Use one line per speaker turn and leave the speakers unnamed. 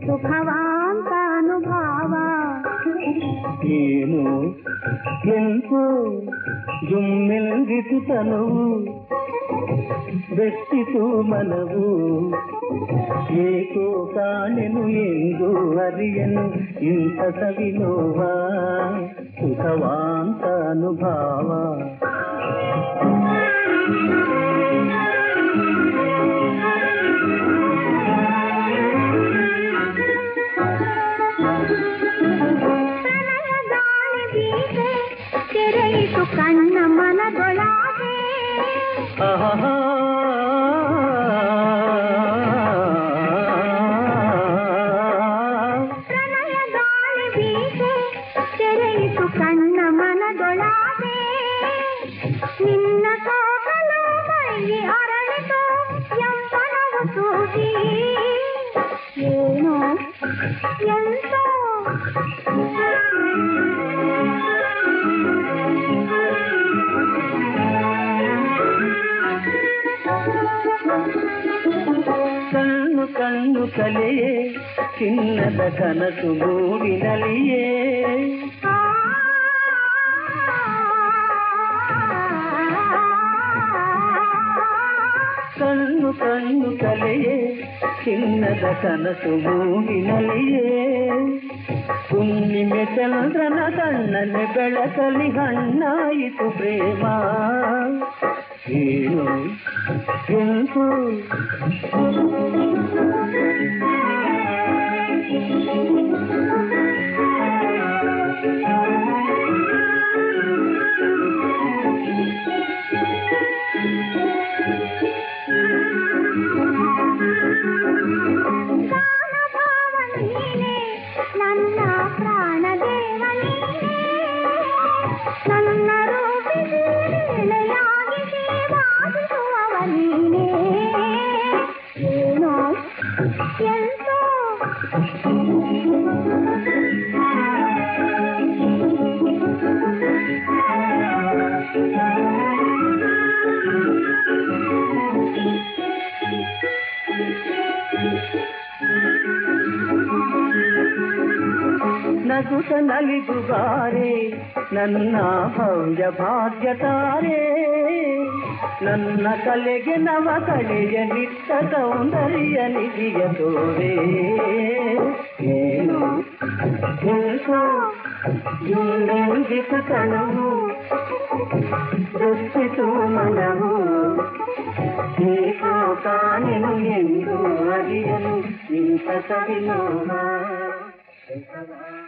ಸುಖವಾಂತಾನುಭಾವ
ಏನು ಎಂತೋ ಜುಮ್ಮೆಲ್ಗಿಸುತ್ತನವು ಬೆಟ್ಟಿತು ಮನವು ಏಕೋ ಕಾಣೆನು ಎಂದು ಅರಿಯನು ಇಂಥ ಸವಿನೋವ ಸುಖವಾಂತಾನುಭಾವ
ತೆರೆಯಿತು ಕಣ್ಣ ಮನದೊಳಗೆ ಪ್ರಣಯ ಗಾಳಿ ಬೀಸೆ ತೆರೆಯಿತು ಕಣ್ಣ ಮನದೊಳಗೆ ನಿನ್ನ ಸೋಕಲು ಮೈಗೆ ಅರಳಿತು ಯಂಪನವು ಸೂಗಿ ಏನೋ ಎಂತೋ
ಕಣ್ಣು ಕಣ್ಣು ಕಲೆಯೇ ಚಿನ್ನದ ಕನಸು ಗೂಡಿನಲಿಯೇ ಕಣ್ಣು ಕಣ್ಣು ಕಲೆಯೇ ಚಿನ್ನದ ಕನಸು ಗೂಡಿನಲಿಯೇ ಹುಣ್ಣಿಮೆ ಚಂದ್ರನ ಕಣ್ಣನೆ ಬೆಳಕಲಿ ಹಣ್ಣಾಯಿತು ಪ್ರೇಮ ಏನು ಎಂತೋ
ನನ್ನ ಪ್ರಾಣದೇವ ನನ್ನ ರೂಪಿಯಾಗಿ ಸೇವಾದಿಸುವವ ನೀನೇ ಏನೋ ಎಂತೋ
ನಗುತ ನಲಿದುಗಾರೆ ನನ್ನ ಭವ್ಯ ಭಾಗ್ಯತಾರೆ ನನ್ನ ಕಲೆಗೆ ನವ ಕಳೆಯ ನಿಟ್ಟ ಸೌಂದರ್ಯ ನಿಧಿಯ ತೋರೆ ಏನು ಕಣವು ದೃಷ್ಟಿತು ಮನವು ಏಕೋ ಕಾಣೆನು ಎಂದು ಅರಿಯಲು ಇಂಥ ಸವಿನೋವ